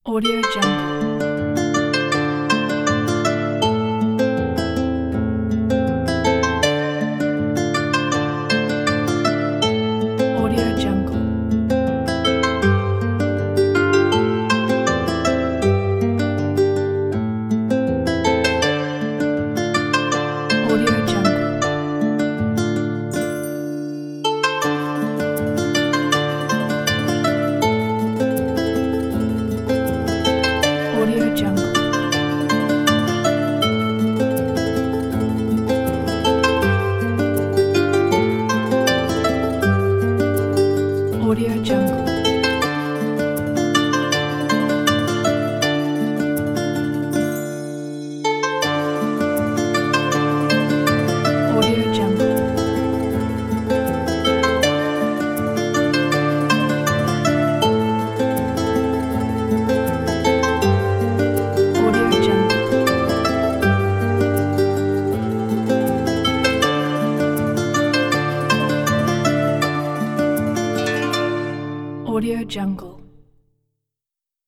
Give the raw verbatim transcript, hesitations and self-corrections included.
Audio Jungle. Audio Jungle. Audio Jungle. Audio Jungle. Audio Jungle. Audio Jungle. Audio Jungle. Audio Jungle.